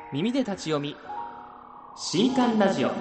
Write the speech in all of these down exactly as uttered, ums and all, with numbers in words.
耳で立ち読み新刊ラジオ。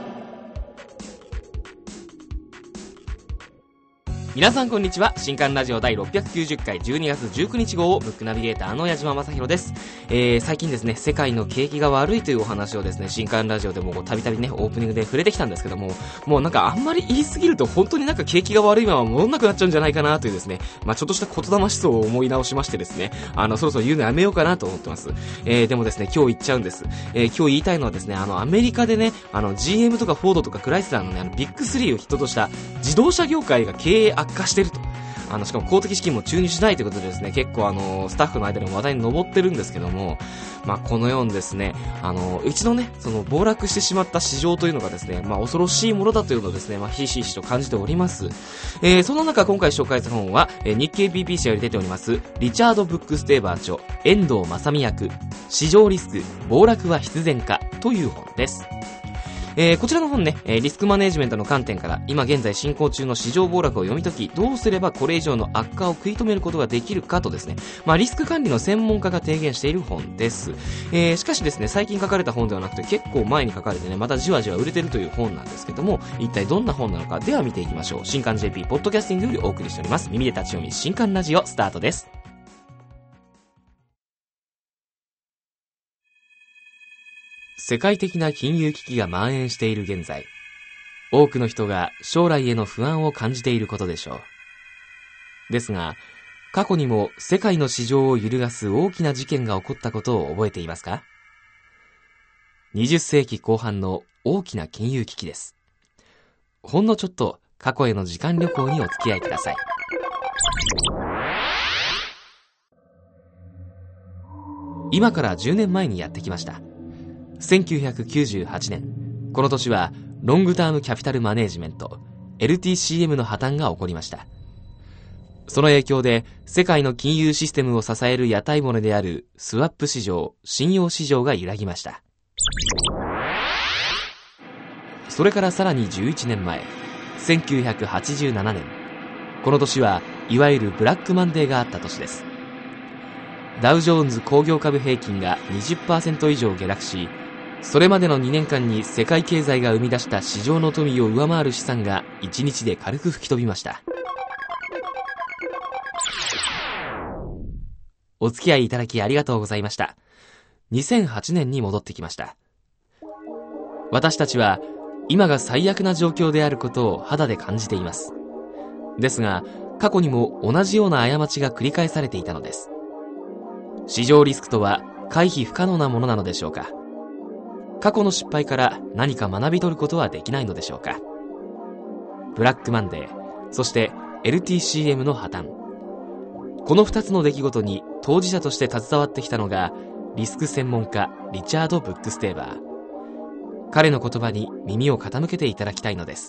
皆さんこんにちは。新刊ラジオ第ろっぴゃくきゅうじゅっかいじゅうにがつじゅうくにち号、ブックナビゲーターの矢島正宏です。えー、最近ですね、世界の景気が悪いというお話をですね、新刊ラジオでもたびたびね、オープニングで触れてきたんですけども、もうなんかあんまり言い過ぎると本当になんか景気が悪いまま戻んなくなっちゃうんじゃないかなというですね、まあちょっとした言霊思想を思い直しましてですね、あの、そろそろ言うのやめようかなと思ってます。えー、でもですね、今日言っちゃうんです。えー、今日言いたいのはですね、あの、アメリカでね、あの、ジーエム とかフォードとかクライスラーのね、あの、ビッグスリーを筆頭とした自動車業界が経営悪化してると。あの、しかも公的資金も注入しないということでですね、結構あの、スタッフの間でも話題に上ってるんですけども、まあ、このようにですね、あの、一度ね、その、暴落してしまった市場というのがですね、まあ、恐ろしいものだというのをですね、まあ、ひしひしと感じております。えー、その中、今回紹介する本は、えー、日経 ピーピー 社より出ております、リチャード・ブックステーバー著、遠藤正美役、市場リスク、暴落は必然かという本です。えー、こちらの本ね、えー、リスクマネジメントの観点から今現在進行中の市場暴落を読み解き、どうすればこれ以上の悪化を食い止めることができるかとですね、まあリスク管理の専門家が提言している本です。えー、しかしですね、最近書かれた本ではなくて結構前に書かれてね、またじわじわ売れてるという本なんですけども、一体どんな本なのか、では見ていきましょう。新刊 ジェーピー ポッドキャスティングよりお送りしております。耳で立ち読み新刊ラジオスタートです。世界的な金融危機が蔓延している現在、多くの人が将来への不安を感じていることでしょう。ですが、過去にも世界の市場を揺るがす大きな事件が起こったことを覚えていますか？にじゅっせいきこう半の大きな金融危機です。ほんのちょっと過去への時間旅行にお付き合いください。今からじゅうねんまえにやってきました。せんきゅうひゃくきゅうじゅうはちねん、この年はロングタームキャピタルマネージメント エルティーシーエム の破綻が起こりました。その影響で世界の金融システムを支える屋台骨であるスワップ市場、信用市場が揺らぎました。それからさらにじゅういちねんまえ、せんきゅうひゃくはちじゅうななねん、この年はいわゆるブラックマンデーがあった年です。ダウジョーンズ工業株平均が にじゅっパーセント 以上下落し、それまでのにねんかんに世界経済が生み出した市場の富を上回る資産がいちにちで軽く吹き飛びました。お付き合いいただきありがとうございました。にせんはちねんに戻ってきました。私たちは今が最悪な状況であることを肌で感じています。ですが、過去にも同じような過ちが繰り返されていたのです。市場リスクとは回避不可能なものなのでしょうか？過去の失敗から何か学び取ることはできないのでしょうか？ブラックマンデー、そして エルティーシーエム の破綻。この二つの出来事に当事者として携わってきたのがリスク専門家リチャード・ブックステーバー。彼の言葉に耳を傾けていただきたいのです。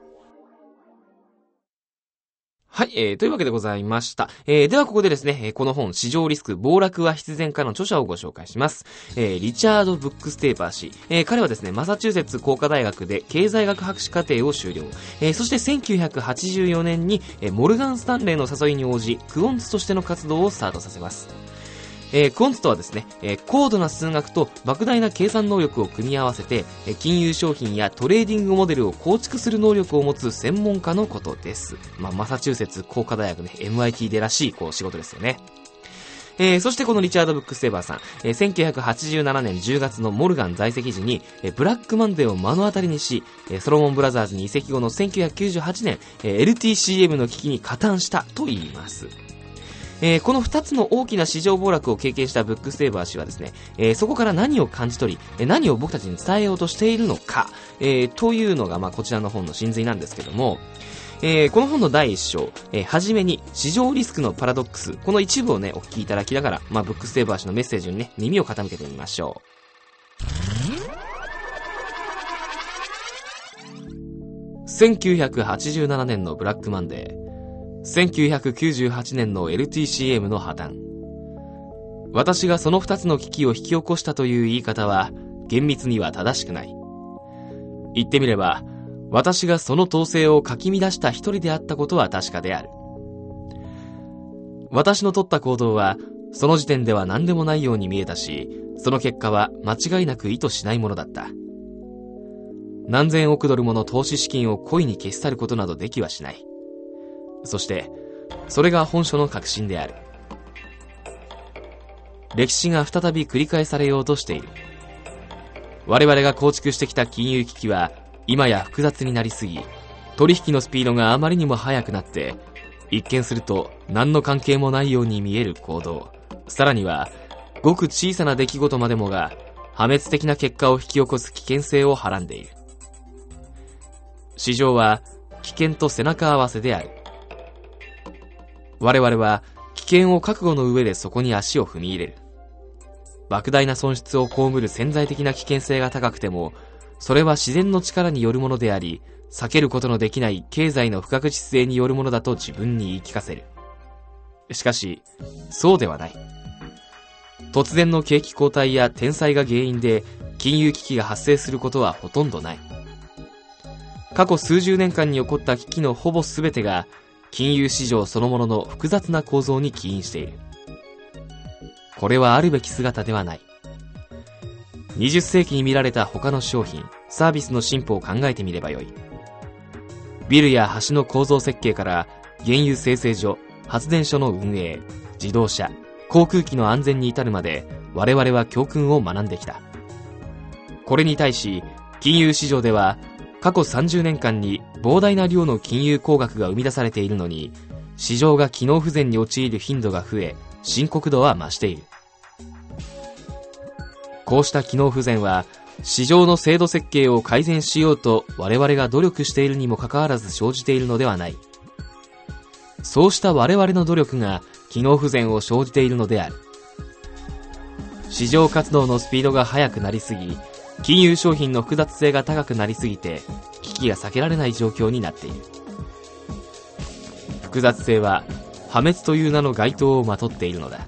はい、えー、というわけでございました。えー、ではここでですね、この本、市場リスク、暴落は必然かの著者をご紹介します。えー、リチャード・ブックステーバー氏。えー、彼はですね、マサチューセッツ工科大学で経済学博士課程を修了。えー、そしてせんきゅうひゃくはちじゅうよねんに、えー、モルガン・スタンレーの誘いに応じ、クオンツとしての活動をスタートさせます。えー、クオンツとはですね、えー、高度な数学と莫大な計算能力を組み合わせて、えー、金融商品やトレーディングモデルを構築する能力を持つ専門家のことです。まあ、マサチューセッツ工科大学ね、エムアイティー でらしい、こう、仕事ですよね。えー、そしてこのリチャード・ブックステーバーさん、えー、せんきゅうひゃくはちじゅうななねんじゅうがつのモルガン在籍時に、えー、ブラックマンデーを目の当たりにし、えー、ソロモンブラザーズに移籍後のせんきゅうひゃくきゅうじゅうはちねん、えー、エルティーシーエム の危機に加担したと言います。えー、この二つの大きな市場暴落を経験したブックステーバー氏はですね、えー、そこから何を感じ取り、えー、何を僕たちに伝えようとしているのか、えー、というのが、まあ、こちらの本の真髄なんですけども、えー、この本のだいいっ章、えー、はじめに市場リスクのパラドックス、この一部をね、お聞きいただきながら、まあ、ブックステーバー氏のメッセージにね、耳を傾けてみましょう。せんきゅうひゃくはちじゅうななねんのブラックマンデー、せんきゅうひゃくきゅうじゅうはちねんの エルティーシーエム の破綻。私がその二つの危機を引き起こしたという言い方は厳密には正しくない。言ってみれば、私がその統制をかき乱した一人であったことは確かである。私の取った行動はその時点では何でもないように見えたし、 その結果は間違いなく意図しないものだった。何千億ドルもの投資資金を故意に消し去ることなどできはしない。そしてそれが本書の核心である。歴史が再び繰り返されようとしている。我々が構築してきた金融危機は今や複雑になりすぎ、取引のスピードがあまりにも速くなって、一見すると何の関係もないように見える行動、さらにはごく小さな出来事までもが破滅的な結果を引き起こす危険性をはらんでいる。市場は危険と背中合わせである。我々は危険を覚悟の上でそこに足を踏み入れる。莫大な損失を被る潜在的な危険性が高くても、それは自然の力によるものであり、避けることのできない経済の不確実性によるものだと自分に言い聞かせる。しかし、そうではない。突然の景気後退や天災が原因で金融危機が発生することはほとんどない。過去数十年間に起こった危機のほぼ全てが金融市場そのものの複雑な構造に起因している。これはあるべき姿ではない。にじゅっ世紀に見られた他の商品、サービスの進歩を考えてみればよい。ビルや橋の構造設計から原油精製所、発電所の運営、自動車、航空機の安全に至るまで我々は教訓を学んできた。これに対し金融市場では過去さんじゅうねんかんに膨大な量の金融工学が生み出されているのに、市場が機能不全に陥る頻度が増え、深刻度は増している。こうした機能不全は市場の制度設計を改善しようと我々が努力しているにもかかわらず生じているのではない。そうした我々の努力が機能不全を生じているのである。市場活動のスピードが速くなりすぎ、金融商品の複雑性が高くなりすぎて危機が避けられない状況になっている。複雑性は破滅という名の該当をまとっているのだ。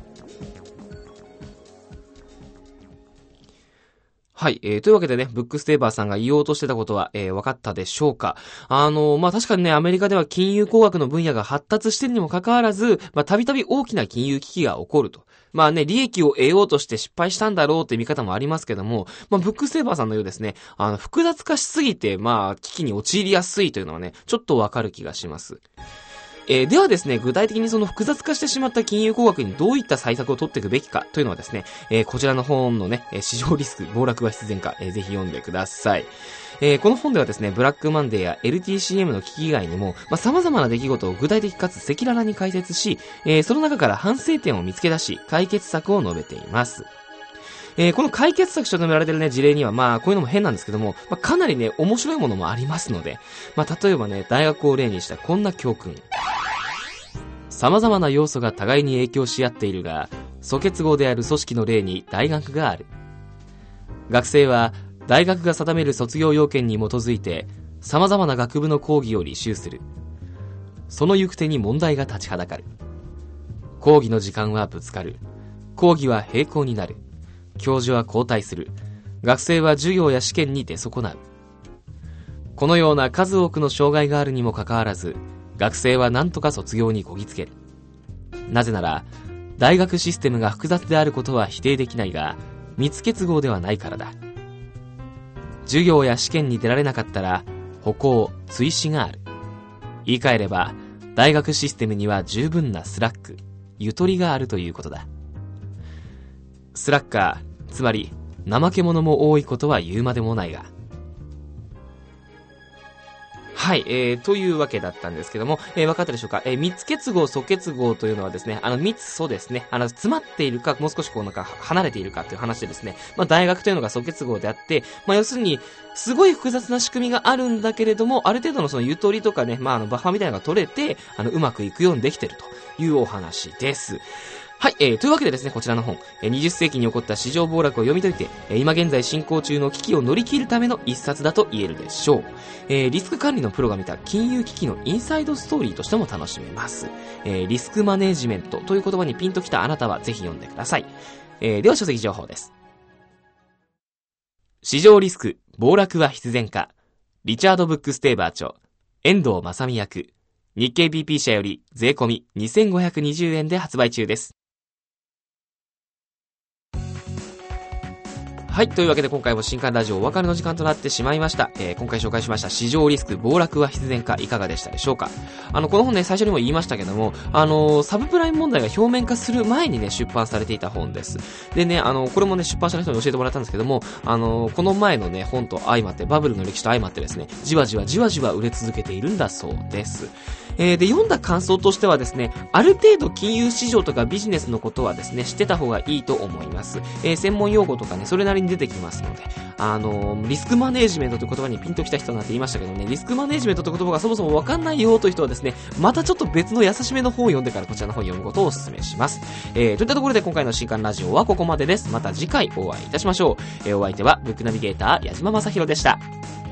はい、えー、というわけでね、ブックステーバーさんが言おうとしてたことは、えー、分かったでしょうか。あのー、まあ、確かにね、アメリカでは金融工学の分野が発達しているにもかかわらず、まあ、たびたび大きな金融危機が起こると。まあね、利益を得ようとして失敗したんだろうって見方もありますけども、まあ、ブックステーバーさんのようですね、あの、複雑化しすぎて、まあ、危機に陥りやすいというのはね、ちょっとわかる気がします。えー、ではですね、具体的にその複雑化してしまった金融工学にどういった対策を取っていくべきかというのはですね、えー、こちらの本のね、市場リスク、暴落は必然か、えー、ぜひ読んでください。えー、この本ではですね、ブラックマンデーや エルティーシーエム の危機以外にも、まあ、様々な出来事を具体的かつ赤裸々に解説し、えー、その中から反省点を見つけ出し、解決策を述べています。えー、この解決策と述べられているね、事例には、まあ、こういうのも変なんですけども、まあ、かなりね、面白いものもありますので、まあ、例えばね、大学を例にしたこんな教訓。様々な要素が互いに影響し合っているが、素結合である組織の例に大学がある。学生は、大学が定める卒業要件に基づいて、様々な学部の講義を履修する。その行く手に問題が立ちはだかる。講義の時間はぶつかる。講義は並行になる。教授は交代する。学生は授業や試験に出損なう。このような数多くの障害があるにもかかわらず、学生は何とか卒業にこぎつける。なぜなら、大学システムが複雑であることは否定できないが、密結合ではないからだ。授業や試験に出られなかったら、歩行、追試がある。言い換えれば、大学システムには十分なスラック、ゆとりがあるということだ。スラッカー、つまり、怠け者も多いことは言うまでもないが。はい、えー、というわけだったんですけども、えー、分かったでしょうか。えー、密結合、素結合というのはですね、あの、密素ですね、あの、詰まっているか、もう少しこうなんか離れているかという話でですね、まあ、大学というのが素結合であって、まあ、要するに、すごい複雑な仕組みがあるんだけれども、ある程度のそのゆとりとかね、まあ、あの、バッファーみたいなのが取れて、あの、うまくいくようにできているというお話です。はい、えー、というわけでですね、こちらの本、えー、にじゅっ世紀に起こった市場暴落を読み解いて、えー、今現在進行中の危機を乗り切るための一冊だと言えるでしょう。えー、リスク管理のプロが見た金融危機のインサイドストーリーとしても楽しめます。えー、リスクマネージメントという言葉にピンときたあなたはぜひ読んでください。えー、では書籍情報です。市場リスク、暴落は必然か。リチャード・ブックステーバー著、遠藤正美役、日経 ビーピー 社より税込みにせんごひゃくにじゅうえんで発売中です。 はい、というわけで今回も新刊ラジオお別れの時間となってしまいました。えー、今回紹介しました市場リスク暴落は必然かいかがでしたでしょうか。あの、この本ね、最初にも言いましたけども、あのー、サブプライム問題が表面化する前にね、出版されていた本です。でね、あのー、これもね、出版社の人に教えてもらったんですけども、あのー、この前のね、本と相まって、バブルの歴史と相まってですね、じわじわじわじわ売れ続けているんだそうです。えー、で、読んだ感想としてはですね、ある程度金融市場とかビジネスのことはですね、知ってた方がいいと思います。えー、専門用語とかね、それなりに出てきますので、あのー、リスクマネージメントという言葉にピンときた人なんて言いましたけどね、リスクマネージメントという言葉がそもそもわかんないよという人はですね、またちょっと別の優しめの本を読んでからこちらの本を読むことをお勧めします。えー、といったところで今回の新刊ラジオはここまでです。また次回お会いいたしましょう。えー、お相手はブックナビゲーター矢島正宏でした。